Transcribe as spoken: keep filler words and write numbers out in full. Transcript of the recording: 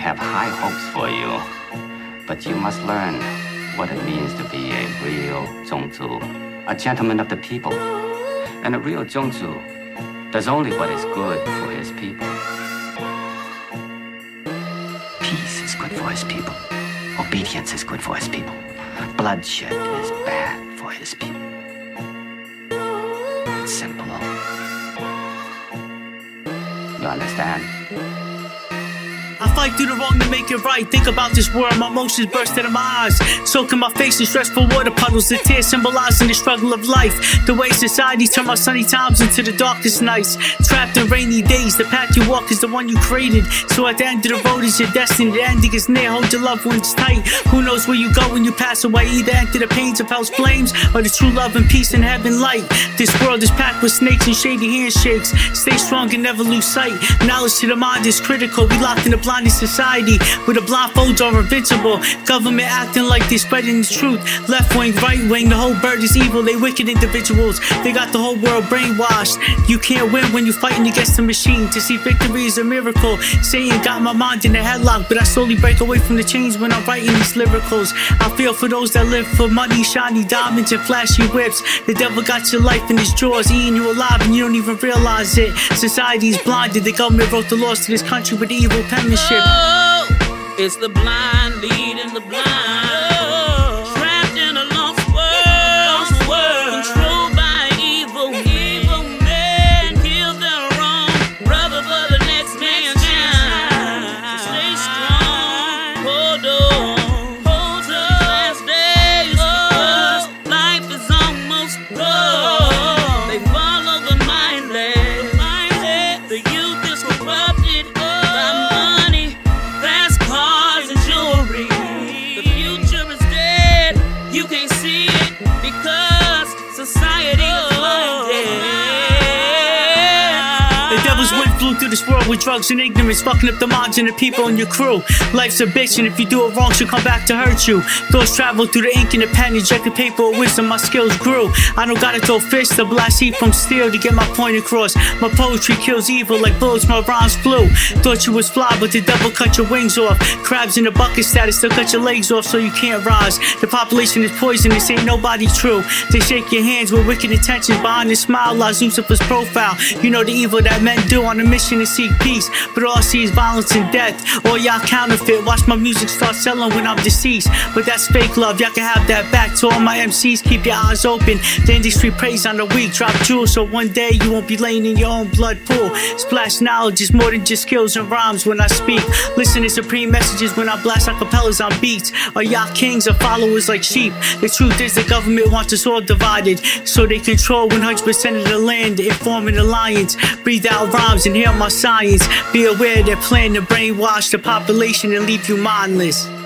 have high hopes for you, but you must learn what it means to be a real Zhongzu, a gentleman of the people. And a real Zhongzu does only what is good for his people. Peace is good for his people. Obedience is good for his people. Bloodshed is bad for his people. It's simple. You understand? I fight through the wrong to make it right. Think about this world, my emotions burst out of my eyes. Soaking my face in stressful water puddles. The tears symbolizing the struggle of life. The way society turned my sunny times into the darkest nights. Trapped in rainy days, the path you walk is the one you created. So at the end of the road is your destiny. The ending is near, hold your loved ones tight. Who knows where you go when you pass away? Either enter the pains of hell's flames, or the true love and peace in heaven light. This world is packed with snakes and shady handshakes. Stay strong and never lose sight. Knowledge to the mind is critical. We locked in a blinded society where the blindfolds are invincible. Government acting like they're spreading the truth. Left wing, right wing, the whole bird is evil. They wicked individuals. They got the whole world brainwashed. You can't win when you're fighting against the machine. To see victory is a miracle. Satan got my mind in a headlock, but I slowly break away from the chains when I'm writing these lyricals. I feel for those that live for money, shiny diamonds, and flashy whips. The devil got your life in his jaws, eating you alive, and you don't even realize it. Society's blinded. The government wrote the laws to this country with evil penmanship. Oh, it's the blind leading the blind, trapped in a lost world, controlled by evil, evil men kill their own brother for the next man's time. Stay strong, hold on, hold on. Last days, because life is almost gone. They follow the mindless, the youth is corrupted. You can't see it because society is blinded. The devil's wind flew through this world with drugs and ignorance, fucking up the minds and the people in your crew. Life's a bitch, and if you do it wrong, she'll come back to hurt you. Thoughts travel through the ink and the pen, injected paper with wisdom, my skills grew. I don't gotta throw fists to blast heat from steel to get my point across. My poetry kills evil like bullets, my rhymes flew. Thought you was fly, but the devil cut your wings off. Crabs in the bucket status, they'll cut your legs off so you can't rise. The population is poisonous, ain't nobody true. They shake your hands with wicked intentions. Behind the smile lies Lucifer's profile. You know the evil that men do on a mission to seek peace, but all I see is violence and death. All y'all counterfeit. Watch my music start selling when I'm deceased, but that's fake love. Y'all can have that back. To all my M Cs, keep your eyes open. The industry preys on the weak. Drop jewels so one day you won't be laying in your own blood pool. Splash knowledge is more than just skills and rhymes when I speak. Listen to supreme messages when I blast acapellas on beats. Are y'all kings or followers like sheep? The truth is the government wants us all divided, so they control one hundred percent of the land and form an alliance. Breathe out rhymes and hear my science. Be aware they're planning to brainwash the population and leave you mindless.